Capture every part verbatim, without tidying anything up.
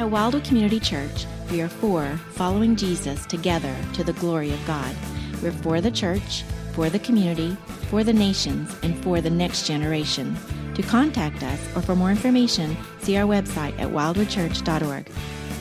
At Wildwood Community Church, we are for following Jesus together to the glory of God. We're for the church, for the community, for the nations, and for the next generation. To contact us or for more information, see our website at wildwood church dot org.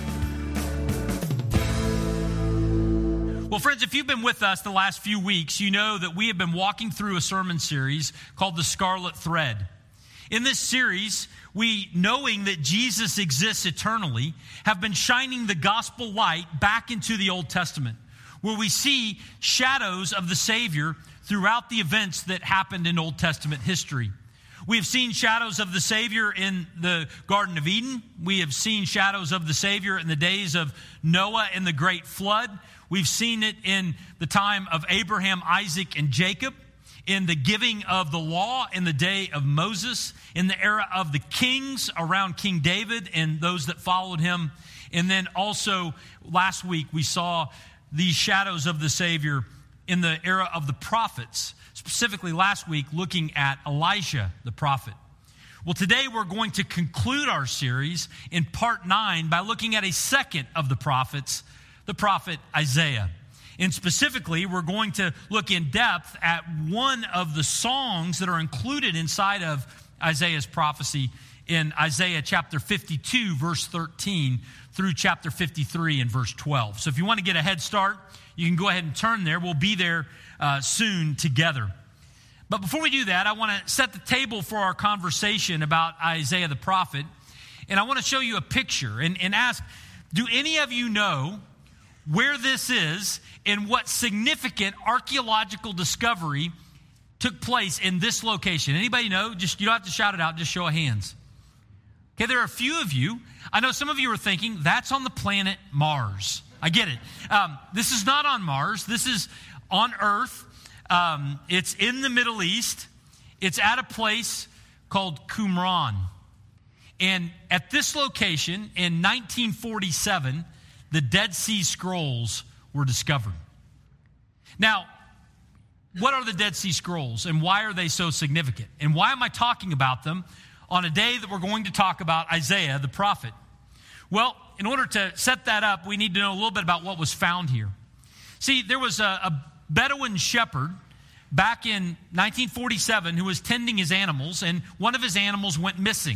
Well, friends, if you've been with us the last few weeks, you know that we have been walking through a sermon series called The Scarlet Thread. In this series, we, knowing that Jesus exists eternally, have been shining the gospel light back into the Old Testament, where we see shadows of the Savior throughout the events that happened in Old Testament history. We have seen shadows of the Savior in the Garden of Eden. We have seen shadows of the Savior in the days of Noah and the great flood. We've seen it in the time of Abraham, Isaac, and Jacob, in the giving of the law in the day of Moses, in the era of the kings around King David and those that followed him. And then also last week we saw these shadows of the Savior in the era of the prophets, specifically last week looking at Elijah the prophet. Well, today we're going to conclude our series in part nine by looking at a second of the prophets, the prophet Isaiah. And specifically, we're going to look in depth at one of the songs that are included inside of Isaiah's prophecy in Isaiah chapter fifty-two, verse thirteen, through chapter fifty-three and verse twelve. So if you want to get a head start, you can go ahead and turn there. We'll be there uh, soon together. But before we do that, I want to set the table for our conversation about Isaiah the prophet. And I want to show you a picture and, and ask, do any of you know where this is and what significant archaeological discovery took place in this location? Anybody know? Just, you don't have to shout it out, just show of hands. Okay, there are a few of you. I know some of you are thinking, that's on the planet Mars. I get it. Um, this is not on Mars. This is on Earth. Um, it's in the Middle East. It's at a place called Qumran. And at this location in nineteen forty-seven, the Dead Sea Scrolls were discovered. Now, what are the Dead Sea Scrolls and why are they so significant? And why am I talking about them on a day that we're going to talk about Isaiah the prophet? Well, in order to set that up, we need to know a little bit about what was found here. See, there was a, a Bedouin shepherd back in nineteen forty-seven who was tending his animals, and one of his animals went missing.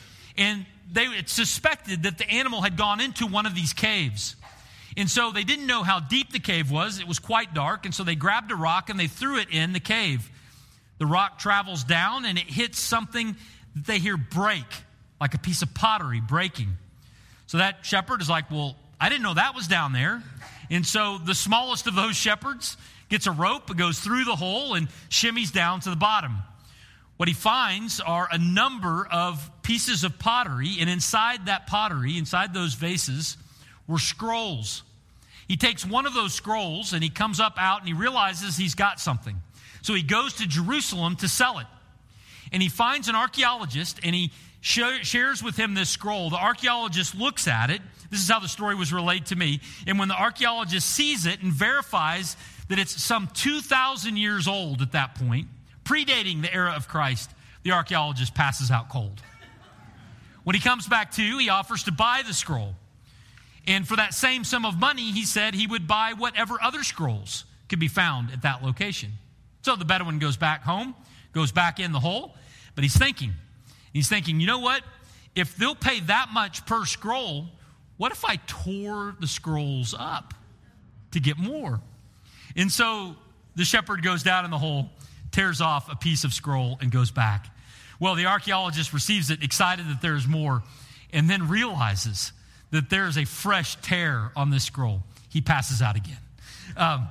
And they suspected that the animal had gone into one of these caves. And so they didn't know how deep the cave was. It was quite dark. And so they grabbed a rock and they threw it in the cave. The rock travels down and it hits something that they hear break, like a piece of pottery breaking. So that shepherd is like, well, I didn't know that was down there. And so the smallest of those shepherds gets a rope, goes through the hole and shimmies down to the bottom. What he finds are a number of pieces of pottery, and inside that pottery, inside those vases, were scrolls. He takes one of those scrolls and he comes up out and he realizes he's got something. So he goes to Jerusalem to sell it. And he finds an archaeologist and he sh- shares with him this scroll. The archaeologist looks at it. This is how the story was relayed to me. And when the archaeologist sees it and verifies that it's some two thousand years old at that point, predating the era of Christ, the archaeologist passes out cold. When he comes back to, he offers to buy the scroll. And for that same sum of money, he said he would buy whatever other scrolls could be found at that location. So the Bedouin goes back home, goes back in the hole, but he's thinking. He's thinking, you know what? If they'll pay that much per scroll, what if I tore the scrolls up to get more? And so the shepherd goes down in the hole, tears off a piece of scroll, and goes back. Well, the archaeologist receives it, excited that there's more, and then realizes that there's a fresh tear on this scroll. He passes out again. Um,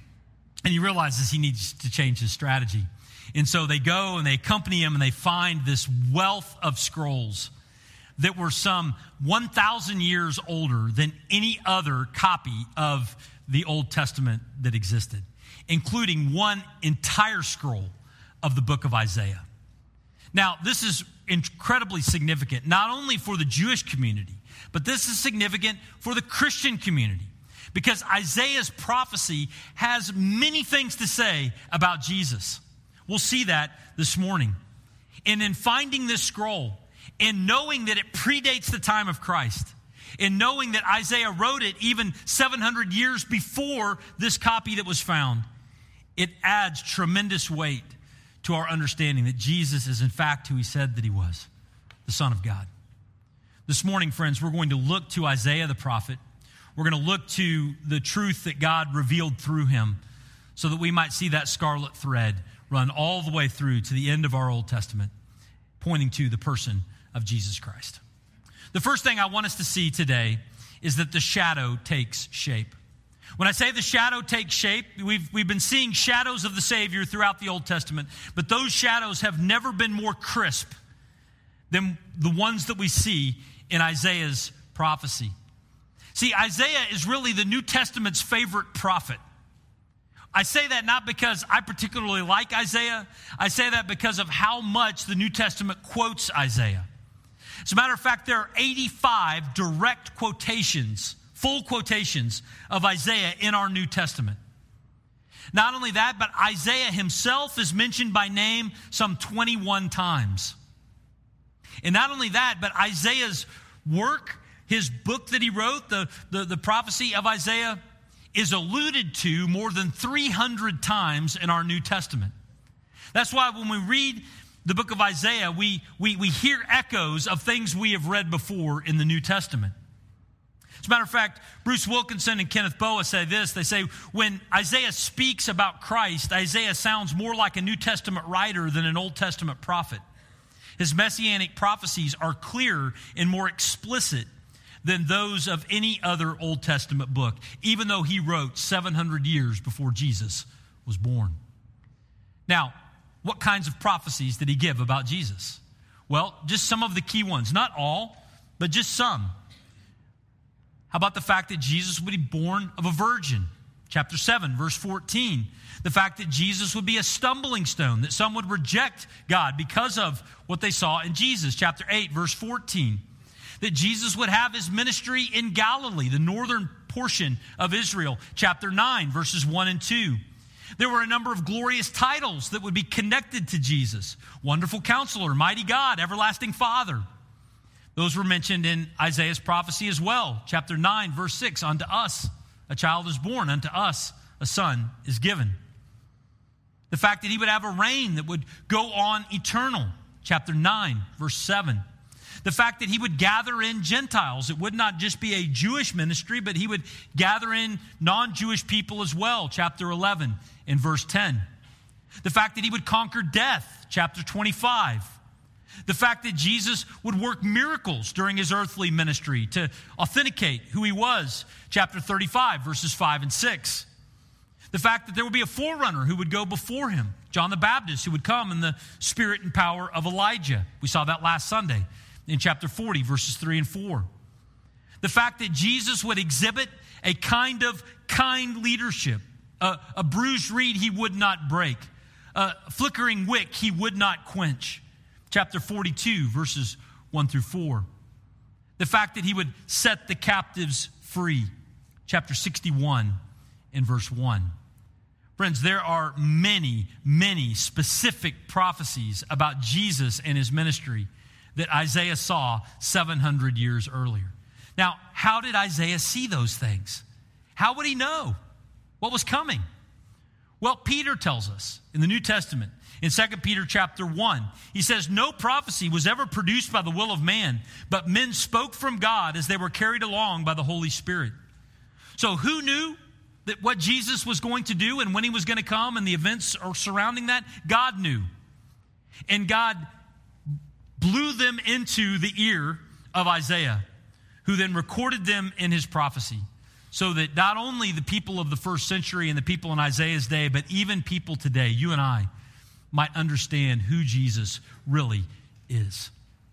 and he realizes he needs to change his strategy. And so they go and they accompany him and they find this wealth of scrolls that were some one thousand years older than any other copy of the Old Testament that existed, including one entire scroll of the book of Isaiah. Now, this is incredibly significant, not only for the Jewish community, but this is significant for the Christian community, because Isaiah's prophecy has many things to say about Jesus. We'll see that this morning. And in finding this scroll and knowing that it predates the time of Christ, in knowing that Isaiah wrote it even seven hundred years before this copy that was found, it adds tremendous weight to our understanding that Jesus is in fact who he said that he was, the Son of God. This morning, friends, we're going to look to Isaiah the prophet. We're going to look to the truth that God revealed through him so that we might see that scarlet thread run all the way through to the end of our Old Testament, pointing to the person of Jesus Christ. The first thing I want us to see today is that the shadow takes shape. When I say the shadow takes shape, we've, we've been seeing shadows of the Savior throughout the Old Testament, but those shadows have never been more crisp than the ones that we see in Isaiah's prophecy. See, Isaiah is really the New Testament's favorite prophet. I say that not because I particularly like Isaiah. I say that because of how much the New Testament quotes Isaiah. As a matter of fact, there are eighty-five direct quotations, full quotations of Isaiah in our New Testament. Not only that, but Isaiah himself is mentioned by name some twenty-one times. And not only that, but Isaiah's work, his book that he wrote, the, the, the prophecy of Isaiah, is alluded to more than three hundred times in our New Testament. That's why when we read the book of Isaiah, we, we, we hear echoes of things we have read before in the New Testament. As a matter of fact, Bruce Wilkinson and Kenneth Boa say this. They say, when Isaiah speaks about Christ, Isaiah sounds more like a New Testament writer than an Old Testament prophet. His messianic prophecies are clearer and more explicit than those of any other Old Testament book, even though he wrote seven hundred years before Jesus was born. Now, what kinds of prophecies did he give about Jesus? Well, just some of the key ones. Not all, but just some. How about the fact that Jesus would be born of a virgin? Chapter seven, verse fourteen. The fact that Jesus would be a stumbling stone, that some would reject God because of what they saw in Jesus. Chapter eight, verse fourteen. That Jesus would have his ministry in Galilee, the northern portion of Israel. Chapter nine, verses one and two. There were a number of glorious titles that would be connected to Jesus. Wonderful Counselor, Mighty God, Everlasting Father. Those were mentioned in Isaiah's prophecy as well. Chapter nine, verse six, unto us a child is born, unto us a son is given. The fact that he would have a reign that would go on eternal. Chapter nine, verse seven. The fact that he would gather in Gentiles. It would not just be a Jewish ministry, but he would gather in non-Jewish people as well. Chapter eleven and verse ten. The fact that he would conquer death. Chapter twenty-five. The fact that Jesus would work miracles during his earthly ministry to authenticate who he was. Chapter thirty-five, verses five and six. The fact that there would be a forerunner who would go before him. John the Baptist, who would come in the spirit and power of Elijah. We saw that last Sunday in chapter forty, verses three and four. The fact that Jesus would exhibit a kind of kind leadership. A, a bruised reed he would not break. A flickering wick he would not quench. Chapter forty-two, verses one through four. The fact that he would set the captives free. Chapter sixty-one and verse one. Friends, there are many, many specific prophecies about Jesus and his ministry that Isaiah saw seven hundred years earlier. Now, how did Isaiah see those things? How would he know what was coming? Well, Peter tells us in the New Testament, in Second Peter chapter one, he says, no prophecy was ever produced by the will of man, but men spoke from God as they were carried along by the Holy Spirit. So who knew that what Jesus was going to do and when he was going to come and the events surrounding that? God knew. And God blew them into the ear of Isaiah, who then recorded them in his prophecy, so that not only the people of the first century and the people in Isaiah's day, but even people today, you and I, might understand who Jesus really is.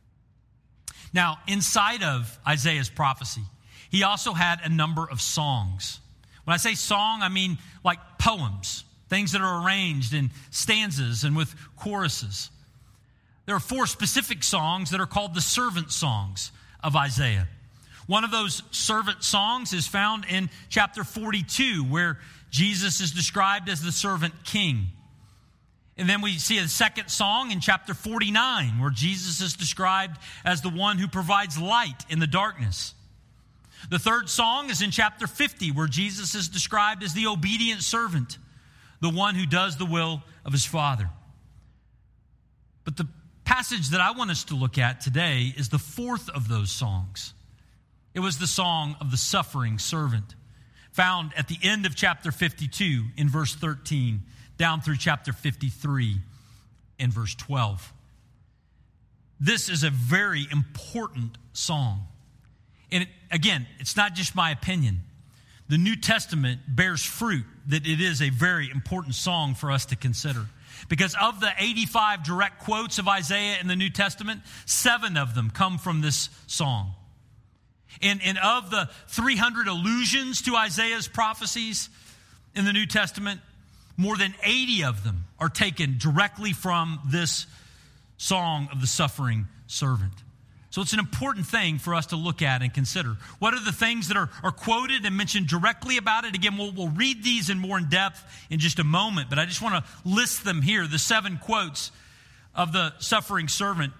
Now, inside of Isaiah's prophecy, he also had a number of songs. When I say song, I mean like poems, things that are arranged in stanzas and with choruses. There are four specific songs that are called the servant songs of Isaiah. One of those servant songs is found in chapter forty-two, where Jesus is described as the servant king. And then we see a second song in chapter forty-nine, where Jesus is described as the one who provides light in the darkness. The third song is in chapter fifty, where Jesus is described as the obedient servant, the one who does the will of his Father. But the passage that I want us to look at today is the fourth of those songs. It was the song of the suffering servant, found at the end of chapter fifty-two in verse thirteen, down through chapter fifty-three in verse twelve. This is a very important song. And it, again, it's not just my opinion. The New Testament bears fruit that it is a very important song for us to consider. Because of the eighty-five direct quotes of Isaiah in the New Testament, seven of them come from this song. And, and of the three hundred allusions to Isaiah's prophecies in the New Testament, more than eighty of them are taken directly from this song of the suffering servant. So it's an important thing for us to look at and consider. What are the things that are, are quoted and mentioned directly about it? Again, we'll, we'll read these in more in depth in just a moment, but I just want to list them here. The seven quotes of the suffering servant.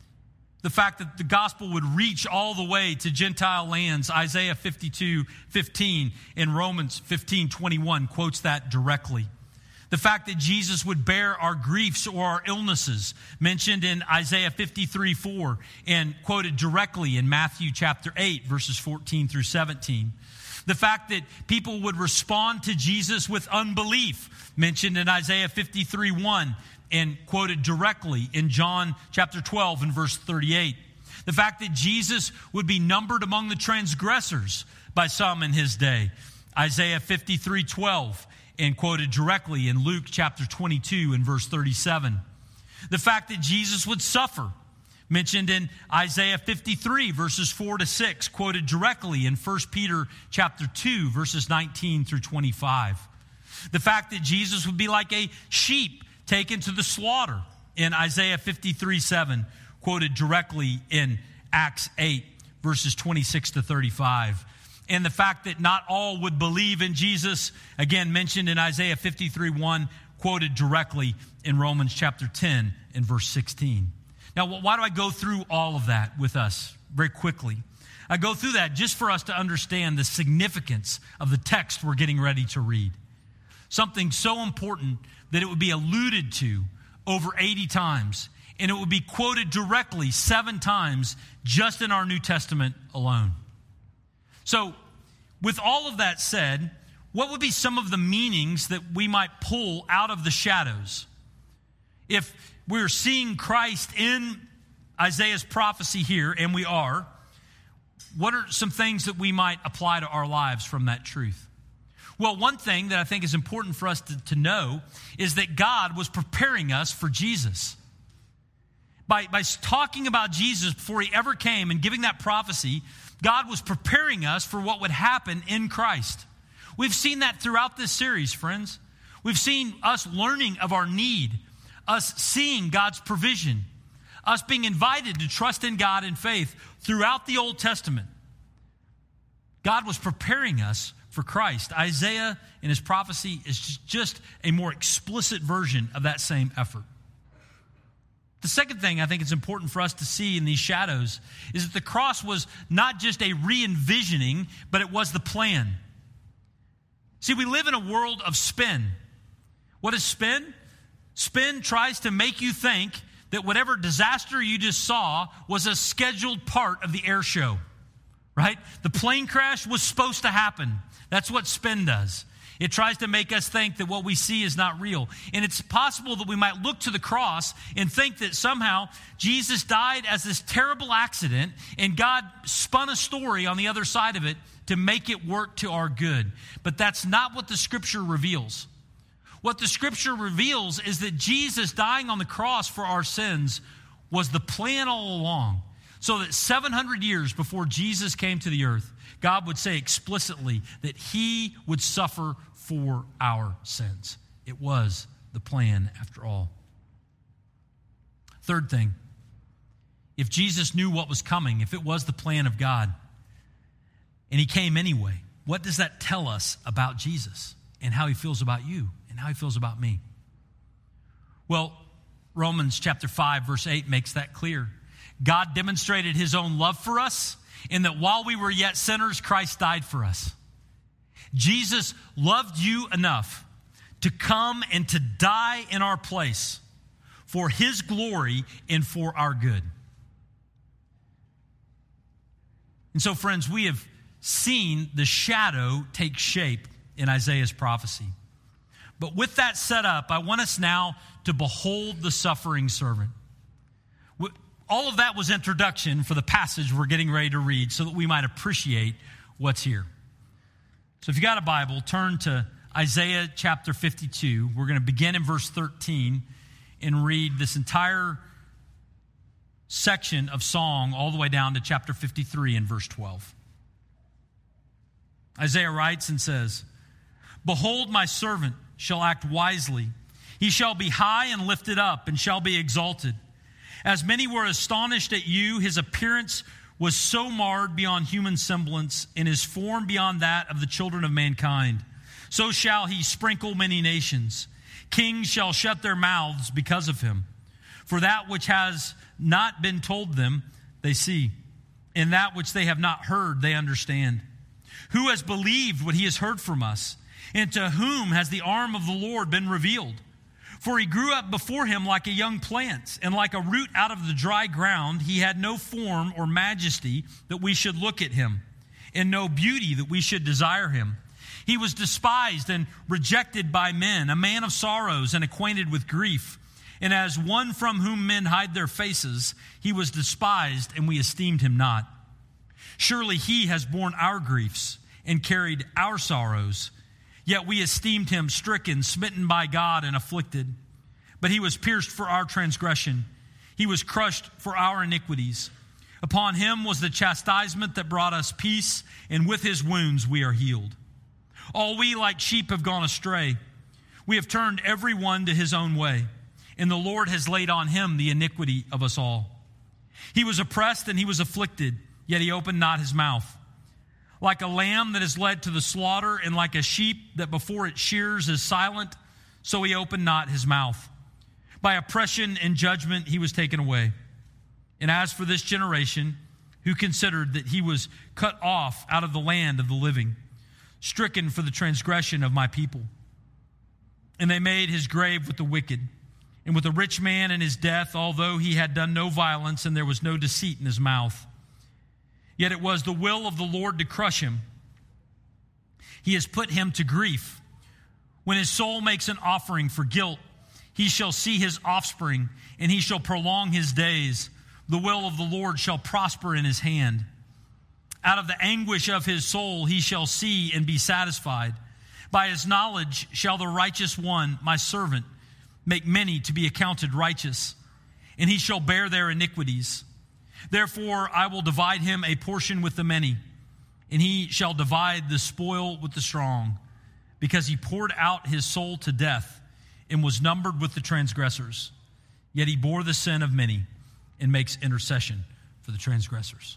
The fact that the gospel would reach all the way to Gentile lands. Isaiah fifty-two fifteen and Romans fifteen twenty-one quotes that directly. The fact that Jesus would bear our griefs or our illnesses, mentioned in Isaiah fifty-three four and quoted directly in Matthew chapter eight, verses fourteen through seventeen. The fact that people would respond to Jesus with unbelief, mentioned in Isaiah fifty-three one and quoted directly in John chapter twelve and verse thirty-eight. The fact that Jesus would be numbered among the transgressors by some in his day, Isaiah fifty-three twelve. And quoted directly in Luke chapter twenty-two and verse thirty-seven. The fact that Jesus would suffer, mentioned in Isaiah fifty-three verses four to six, quoted directly in First Peter chapter two verses nineteen through twenty-five. The fact that Jesus would be like a sheep taken to the slaughter in Isaiah fifty-three seven, quoted directly in Acts eight verses twenty-six to thirty-five. And the fact that not all would believe in Jesus, again mentioned in Isaiah fifty-three one, quoted directly in Romans chapter ten and verse sixteen. Now, why do I go through all of that with us very quickly? I go through that just for us to understand the significance of the text we're getting ready to read. Something so important that it would be alluded to over eighty times, and it would be quoted directly seven times just in our New Testament alone. So, with all of that said, what would be some of the meanings that we might pull out of the shadows? If we're seeing Christ in Isaiah's prophecy here, and we are, what are some things that we might apply to our lives from that truth? Well, one thing that I think is important for us to, to know is that God was preparing us for Jesus. By, by talking about Jesus before he ever came and giving that prophecy, God was preparing us for what would happen in Christ. We've seen that throughout this series, friends. We've seen us learning of our need, us seeing God's provision, us being invited to trust in God in faith throughout the Old Testament. God was preparing us for Christ. Isaiah in his prophecy is just a more explicit version of that same effort. The second thing I think it's important for us to see in these shadows is that the cross was not just a re-envisioning, but it was the plan. See, we live in a world of spin. What is spin? Spin tries to make you think that whatever disaster you just saw was a scheduled part of the air show, right? The plane crash was supposed to happen. That's what spin does. It tries to make us think that what we see is not real. And it's possible that we might look to the cross and think that somehow Jesus died as this terrible accident and God spun a story on the other side of it to make it work to our good. But that's not what the Scripture reveals. What the Scripture reveals is that Jesus dying on the cross for our sins was the plan all along. So that seven hundred years before Jesus came to the earth, God would say explicitly that he would suffer for our sins. It was the plan after all. Third thing, if Jesus knew what was coming, if it was the plan of God, and he came anyway, what does that tell us about Jesus and how he feels about you and how he feels about me? Well, Romans chapter five, verse eight makes that clear. God demonstrated his own love for us in that while we were yet sinners, Christ died for us. Jesus loved you enough to come and to die in our place for his glory and for our good. And so, friends, we have seen the shadow take shape in Isaiah's prophecy. But with that set up, I want us now to behold the suffering servant. All of that was introduction for the passage we're getting ready to read so that we might appreciate what's here. So if you got a Bible, turn to Isaiah chapter fifty-two. We're going to begin in verse thirteen and read this entire section of song all the way down to chapter fifty-three and verse twelve. Isaiah writes and says, "Behold, my servant shall act wisely. He shall be high and lifted up and shall be exalted. As many were astonished at you, his appearance was so marred beyond human semblance, and his form beyond that of the children of mankind. So shall he sprinkle many nations. Kings shall shut their mouths because of him. For that which has not been told them, they see, and that which they have not heard, they understand. Who has believed what he has heard from us? And to whom has the arm of the Lord been revealed? For he grew up before him like a young plant, and like a root out of the dry ground. He had no form or majesty that we should look at him, and no beauty that we should desire him. He was despised and rejected by men, a man of sorrows and acquainted with grief. And as one from whom men hide their faces, he was despised, and we esteemed him not. Surely he has borne our griefs and carried our sorrows. Yet we esteemed him stricken, smitten by God, and afflicted. But he was pierced for our transgression. He was crushed for our iniquities. Upon him was the chastisement that brought us peace, and with his wounds we are healed. All we like sheep have gone astray. We have turned every one to his own way, and the Lord has laid on him the iniquity of us all. He was oppressed and he was afflicted, yet he opened not his mouth. Like a lamb that is led to the slaughter, and like a sheep that before it shears is silent, so he opened not his mouth. By oppression and judgment he was taken away. And as for this generation, who considered that he was cut off out of the land of the living, stricken for the transgression of my people. And they made his grave with the wicked, and with a rich man in his death, although he had done no violence, and there was no deceit in his mouth. Yet it was the will of the Lord to crush him. He has put him to grief. When his soul makes an offering for guilt, he shall see his offspring, and he shall prolong his days. The will of the Lord shall prosper in his hand. Out of the anguish of his soul he shall see and be satisfied. By his knowledge shall the righteous one, my servant, make many to be accounted righteous, and he shall bear their iniquities. Therefore I will divide him a portion with the many, and he shall divide the spoil with the strong, because he poured out his soul to death and was numbered with the transgressors. Yet he bore the sin of many and makes intercession for the transgressors."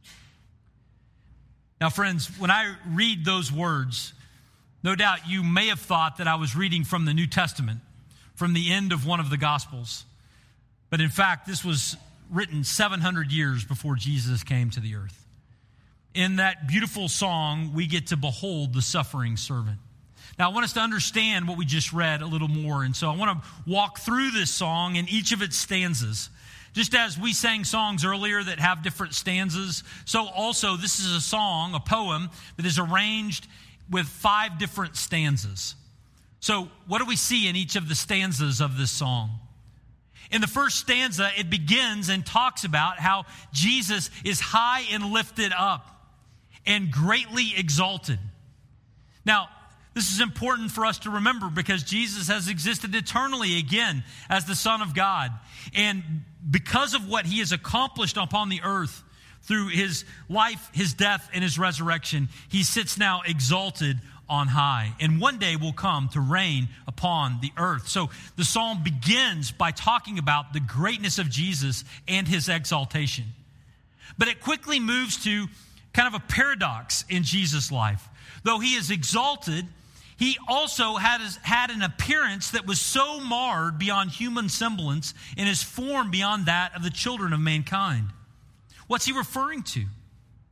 Now, friends, when I read those words, no doubt you may have thought that I was reading from the New Testament, from the end of one of the Gospels. But in fact, this was written seven hundred years before Jesus came to the earth. In that beautiful song, we get to behold the suffering servant. Now, I want us to understand what we just read a little more, and so I want to walk through this song in each of its stanzas. Just as we sang songs earlier that have different stanzas, so also this is a song, a poem, that is arranged with five different stanzas. So what do we see in each of the stanzas of this song? In the first stanza, it begins and talks about how Jesus is high and lifted up and greatly exalted. Now, this is important for us to remember because Jesus has existed eternally again as the Son of God. And because of what he has accomplished upon the earth through his life, his death, and his resurrection, he sits now exalted on high, and one day will come to reign upon the earth. So the psalm begins by talking about the greatness of Jesus and his exaltation. But it quickly moves to kind of a paradox in Jesus' life. Though he is exalted, he also had, had an appearance that was so marred beyond human semblance and his form beyond that of the children of mankind. What's he referring to?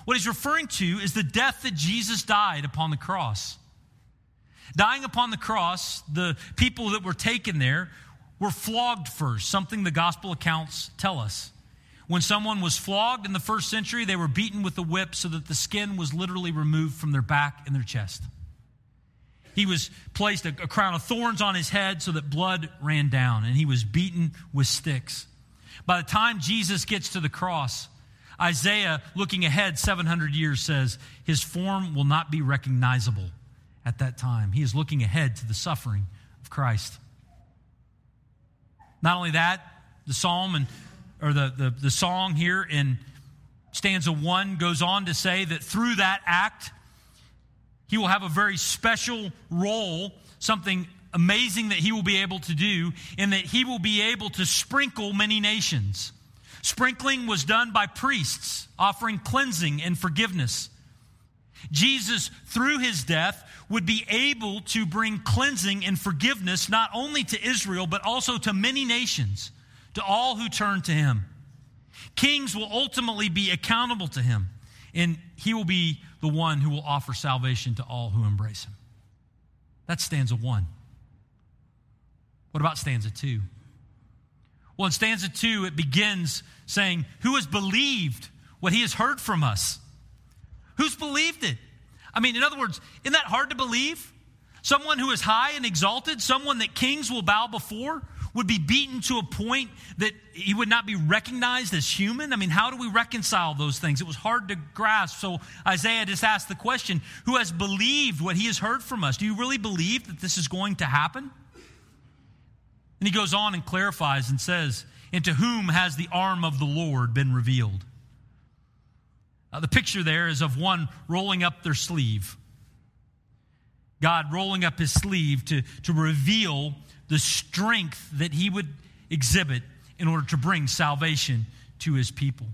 What he's referring to is the death that Jesus died upon the cross. Dying upon the cross, the people that were taken there were flogged first, something the gospel accounts tell us. When someone was flogged in the first century, they were beaten with a whip so that the skin was literally removed from their back and their chest. He was placed a, a crown of thorns on his head so that blood ran down, and he was beaten with sticks. By the time Jesus gets to the cross, Isaiah, looking ahead seven hundred years, says his form will not be recognizable at that time. He is looking ahead to the suffering of Christ. Not only that, the psalm and or the, the, the song here in stanza one goes on to say that through that act, he will have a very special role, something amazing that he will be able to do, in that he will be able to sprinkle many nations. Sprinkling was done by priests, offering cleansing and forgiveness. Jesus, through his death, would be able to bring cleansing and forgiveness not only to Israel, but also to many nations, to all who turn to him. Kings will ultimately be accountable to him, and he will be the one who will offer salvation to all who embrace him. That's stanza one. What about stanza two? Well, in stanza two, it begins saying, who has believed what he has heard from us? Who's believed it? I mean, in other words, isn't that hard to believe? Someone who is high and exalted, someone that kings will bow before, would be beaten to a point that he would not be recognized as human? I mean, how do we reconcile those things? It was hard to grasp. So Isaiah just asked the question, who has believed what he has heard from us? Do you really believe that this is going to happen? And he goes on and clarifies and says, and to whom has the arm of the Lord been revealed? Uh, the picture there is of one rolling up their sleeve. God rolling up his sleeve to, to reveal the strength that he would exhibit in order to bring salvation to his people.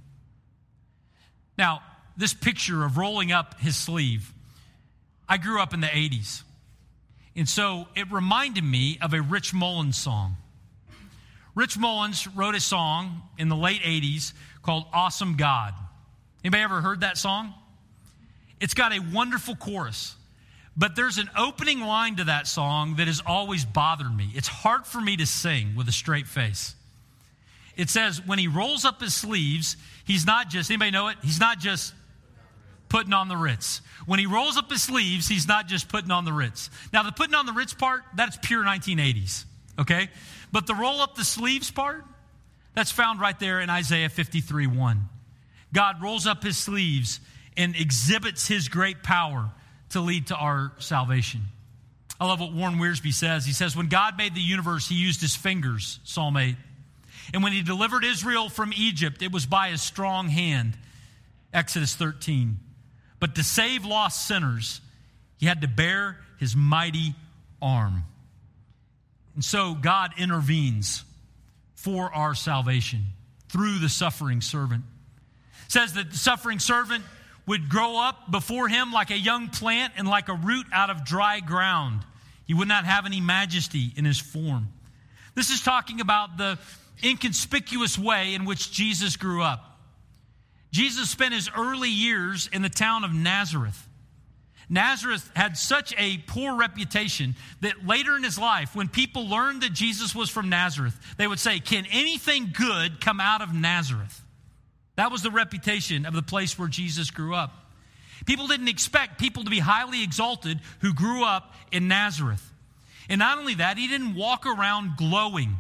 Now, this picture of rolling up his sleeve, I grew up in the eighties. And so it reminded me of a Rich Mullins song. Rich Mullins wrote a song in the late eighties called Awesome God. Anybody ever heard that song? It's got a wonderful chorus. But there's an opening line to that song that has always bothered me. It's hard for me to sing with a straight face. It says, when he rolls up his sleeves, he's not just, anybody know it? He's not just putting on the Ritz. When he rolls up his sleeves, he's not just putting on the Ritz. Now, the putting on the Ritz part, that's pure nineteen eighties, okay? But the roll up the sleeves part, that's found right there in Isaiah fifty-three one. God rolls up his sleeves and exhibits his great power to lead to our salvation. I love what Warren Wiersbe says. He says, when God made the universe, he used his fingers, Psalm eight. And when he delivered Israel from Egypt, it was by his strong hand, Exodus thirteen. But to save lost sinners, he had to bear his mighty arm. And so God intervenes for our salvation through the suffering servant. It says that the suffering servant would grow up before him like a young plant and like a root out of dry ground. He would not have any majesty in his form. This is talking about the inconspicuous way in which Jesus grew up. Jesus spent his early years in the town of Nazareth. Nazareth had such a poor reputation that later in his life, when people learned that Jesus was from Nazareth, they would say, can anything good come out of Nazareth? That was the reputation of the place where Jesus grew up. People didn't expect people to be highly exalted who grew up in Nazareth. And not only that, he didn't walk around glowing.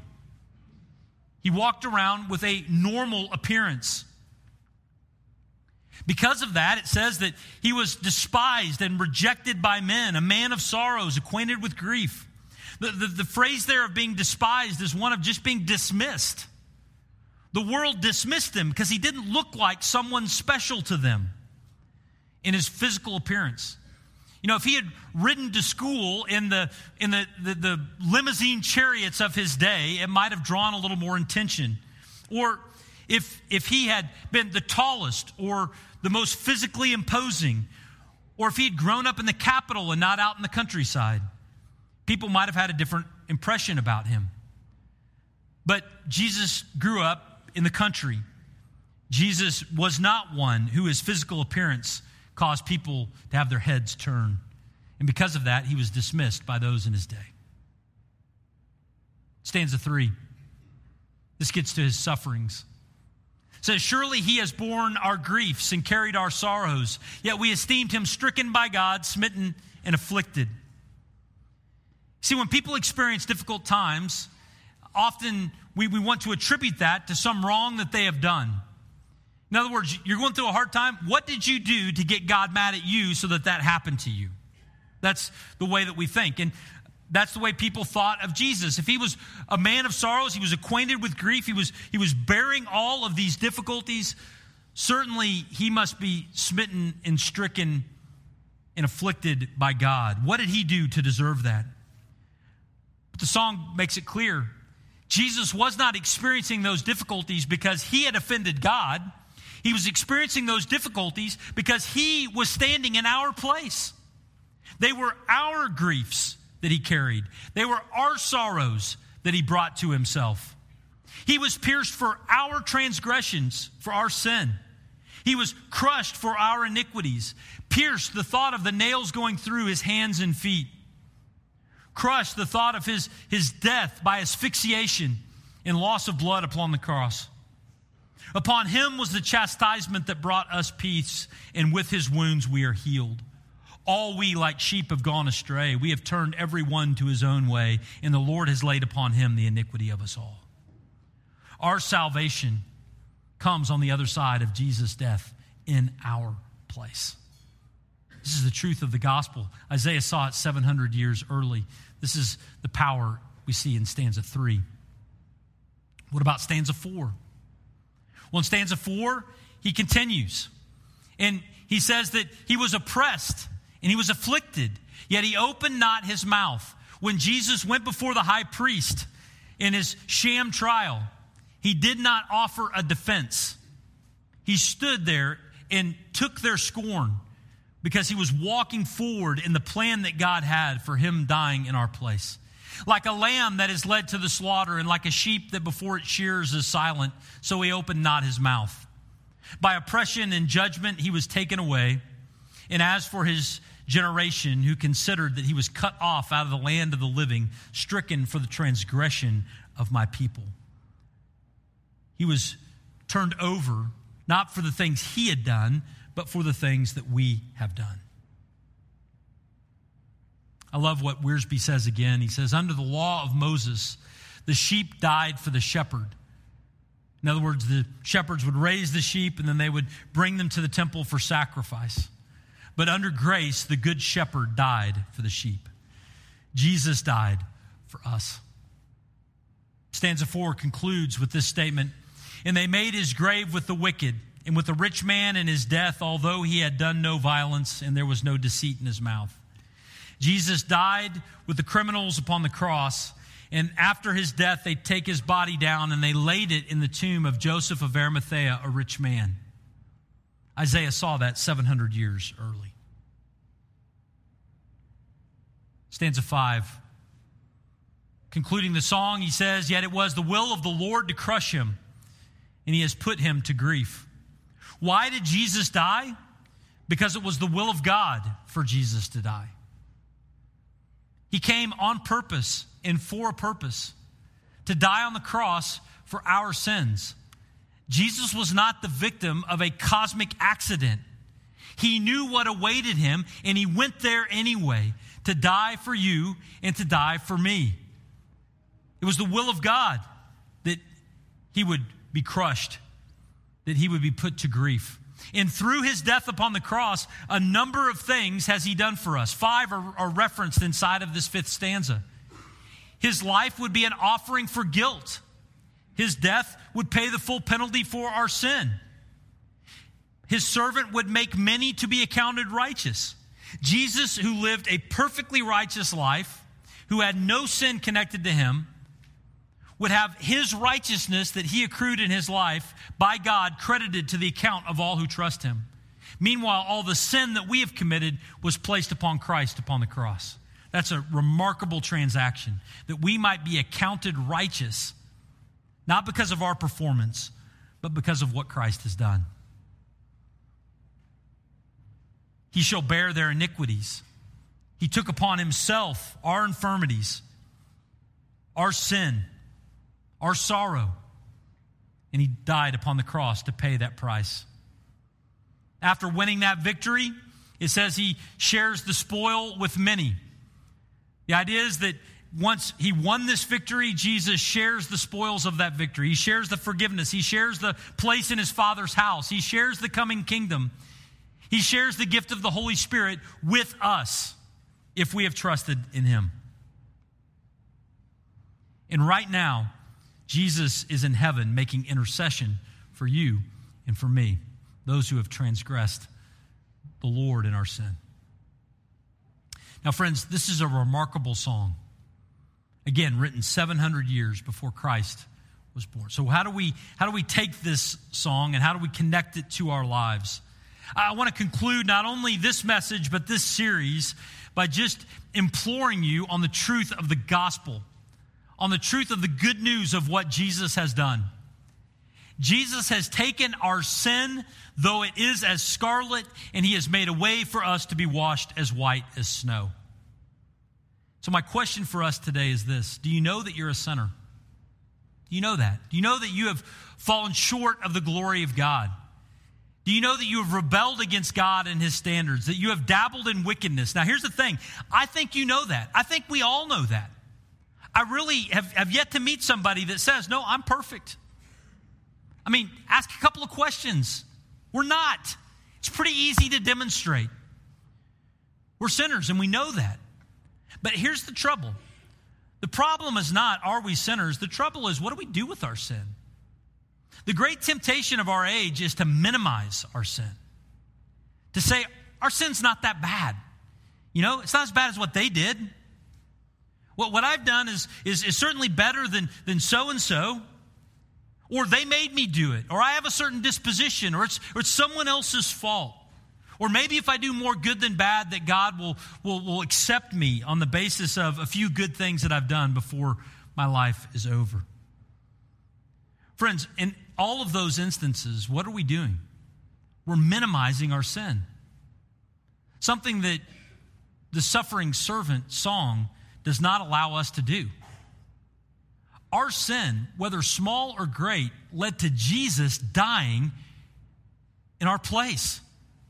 He walked around with a normal appearance. Because of that, it says that he was despised and rejected by men, a man of sorrows, acquainted with grief. The, the, the phrase there of being despised is one of just being dismissed. The world dismissed him because he didn't look like someone special to them in his physical appearance. You know, if he had ridden to school in the in the, the, the limousine chariots of his day, it might have drawn a little more attention. Or if if he had been the tallest or the most physically imposing, or if he had grown up in the capital and not out in the countryside, people might have had a different impression about him. But Jesus grew up in the country, Jesus was not one who his physical appearance caused people to have their heads turn. And because of that, he was dismissed by those in his day. Stanza three. This gets to his sufferings. It says, surely he has borne our griefs and carried our sorrows, yet we esteemed him stricken by God, smitten and afflicted. See, when people experience difficult times, often we, we want to attribute that to some wrong that they have done. In other words, you're going through a hard time. What did you do to get God mad at you so that that happened to you? That's the way that we think. And that's the way people thought of Jesus. If he was a man of sorrows, he was acquainted with grief, he was, he was bearing all of these difficulties, certainly he must be smitten and stricken and afflicted by God. What did he do to deserve that? But the song makes it clear. Jesus was not experiencing those difficulties because he had offended God. He was experiencing those difficulties because he was standing in our place. They were our griefs that he carried. They were our sorrows that he brought to himself. He was pierced for our transgressions, for our sin. He was crushed for our iniquities, pierced the thought of the nails going through his hands and feet, crushed the thought of his, his death by asphyxiation and loss of blood upon the cross. Upon him was the chastisement that brought us peace, and with his wounds we are healed. All we like sheep have gone astray. We have turned every one to his own way, and the Lord has laid upon him the iniquity of us all. Our salvation comes on the other side of Jesus' death in our place. This is the truth of the gospel. Isaiah saw it seven hundred years early. This is the power we see in stanza three. What about stanza four? Well, in stanza four, he continues. And he says that he was oppressed and he was afflicted, yet he opened not his mouth. When Jesus went before the high priest in his sham trial, he did not offer a defense. He stood there and took their scorn because he was walking forward in the plan that God had for him dying in our place. Like a lamb that is led to the slaughter, and like a sheep that before it shears is silent, so he opened not his mouth. By oppression and judgment he was taken away. And as for his generation, who considered that he was cut off out of the land of the living, stricken for the transgression of my people. He was turned over, not for the things he had done, but for the things that we have done. I love what Wiersbe says again. He says, under the law of Moses, the sheep died for the shepherd. In other words, the shepherds would raise the sheep and then they would bring them to the temple for sacrifice. But under grace, the good shepherd died for the sheep. Jesus died for us. Stanza four concludes with this statement, and they made his grave with the wicked and with the rich man in his death, although he had done no violence and there was no deceit in his mouth. Jesus died with the criminals upon the cross, and after his death, they take his body down and they laid it in the tomb of Joseph of Arimathea, a rich man. Isaiah saw that seven hundred years early. Stanza five. Concluding the song, he says, yet it was the will of the Lord to crush him, and he has put him to grief. Why did Jesus die? Because it was the will of God for Jesus to die. He came on purpose and for a purpose, to die on the cross for our sins. Jesus was not the victim of a cosmic accident. He knew what awaited him, and he went there anyway, to die for you and to die for me. It was the will of God that he would be crushed, that he would be put to grief. And through his death upon the cross, a number of things has he done for us. Five are, are referenced inside of this fifth stanza. His life would be an offering for guilt. His death would pay the full penalty for our sin. His servant would make many to be accounted righteous. Jesus, who lived a perfectly righteous life, who had no sin connected to him, would have his righteousness that he accrued in his life by God credited to the account of all who trust him. Meanwhile, all the sin that we have committed was placed upon Christ upon the cross. That's a remarkable transaction, that we might be accounted righteous, not because of our performance, but because of what Christ has done. He shall bear their iniquities. He took upon himself our infirmities, our sin, our sorrow, and he died upon the cross to pay that price. After winning that victory, it says he shares the spoil with many. The idea is that once he won this victory, Jesus shares the spoils of that victory. He shares the forgiveness. He shares the place in his Father's house. He shares the coming kingdom. He shares the gift of the Holy Spirit with us if we have trusted in him. And right now, Jesus is in heaven making intercession for you and for me, those who have transgressed the Lord in our sin. Now, friends, this is a remarkable song. Again, written seven hundred years before Christ was born. So how do we how do we take this song and how do we connect it to our lives? I want to conclude not only this message, but this series by just imploring you on the truth of the gospel, on the truth of the good news of what Jesus has done. Jesus has taken our sin, though it is as scarlet, and he has made a way for us to be washed as white as snow. So my question for us today is this. Do you know that you're a sinner? Do you know that? Do you know that you have fallen short of the glory of God? Do you know that you have rebelled against God and his standards, that you have dabbled in wickedness? Now, here's the thing. I think you know that. I think we all know that. I really have, have yet to meet somebody that says, no, I'm perfect. I mean, ask a couple of questions. We're not. It's pretty easy to demonstrate. We're sinners, and we know that. But here's the trouble. The problem is not, are we sinners? The trouble is, what do we do with our sin? The great temptation of our age is to minimize our sin. To say, our sin's not that bad. You know, it's not as bad as what they did. What, what I've done is, is, is certainly better than, than so-and-so. Or they made me do it. Or I have a certain disposition. Or it's, or it's someone else's fault. Or maybe if I do more good than bad, that God will, will, will accept me on the basis of a few good things that I've done before my life is over. Friends, in all of those instances, what are we doing? We're minimizing our sin. Something that the Suffering Servant song does not allow us to do. Our sin, whether small or great, led to Jesus dying in our place.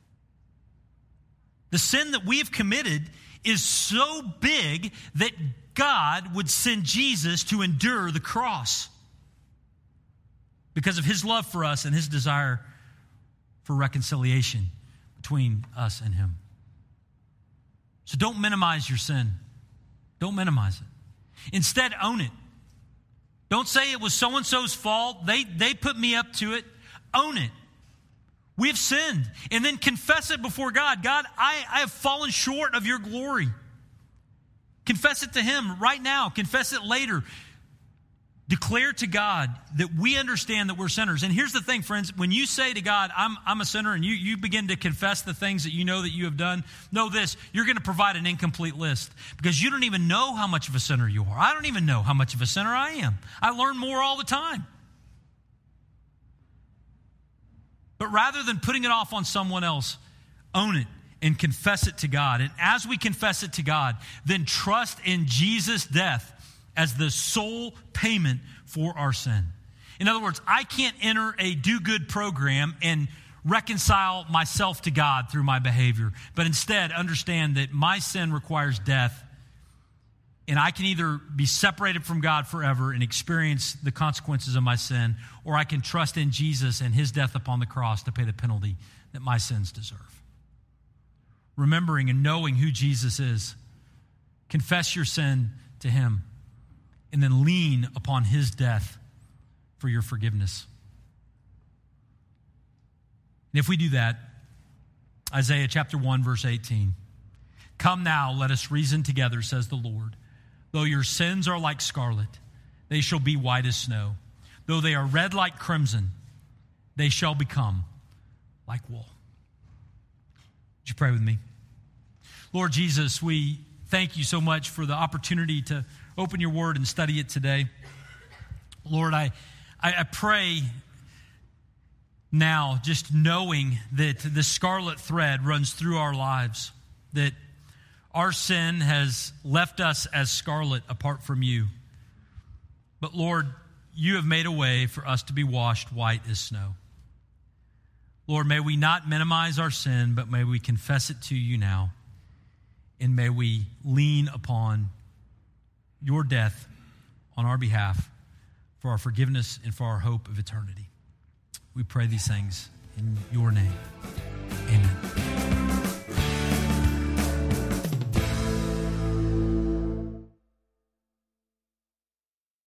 The sin that we have committed is so big that God would send Jesus to endure the cross because of his love for us and his desire for reconciliation between us and him. So don't minimize your sin. Don't minimize it. Instead, own it. Don't say it was so-and-so's fault. They, they put me up to it. Own it. We have sinned. And then confess it before God. God, I, I have fallen short of your glory. Confess it to him right now. Confess it later. Declare to God that we understand that we're sinners. And here's the thing, friends. When you say to God, I'm, I'm a sinner, and you, you begin to confess the things that you know that you have done, know this, you're going to provide an incomplete list because you don't even know how much of a sinner you are. I don't even know how much of a sinner I am. I learn more all the time. But rather than putting it off on someone else, own it and confess it to God. And as we confess it to God, then trust in Jesus' death as the sole payment for our sin. In other words, I can't enter a do-good program and reconcile myself to God through my behavior, but instead understand that my sin requires death, and I can either be separated from God forever and experience the consequences of my sin, or I can trust in Jesus and his death upon the cross to pay the penalty that my sins deserve. Remembering and knowing who Jesus is, confess your sin to him, and then lean upon his death for your forgiveness. And if we do that, Isaiah chapter one, verse eighteen, come now, let us reason together, says the Lord. Though your sins are like scarlet, they shall be white as snow. Though they are red like crimson, they shall become like wool. Would you pray with me? Lord Jesus, we thank you so much for the opportunity to open your word and study it today. Lord, I, I, I pray now, just knowing that the scarlet thread runs through our lives, that our sin has left us as scarlet apart from you. But Lord, you have made a way for us to be washed white as snow. Lord, may we not minimize our sin, but may we confess it to you now. And may we lean upon your death on our behalf for our forgiveness and for our hope of eternity. We pray these things in your name. Amen.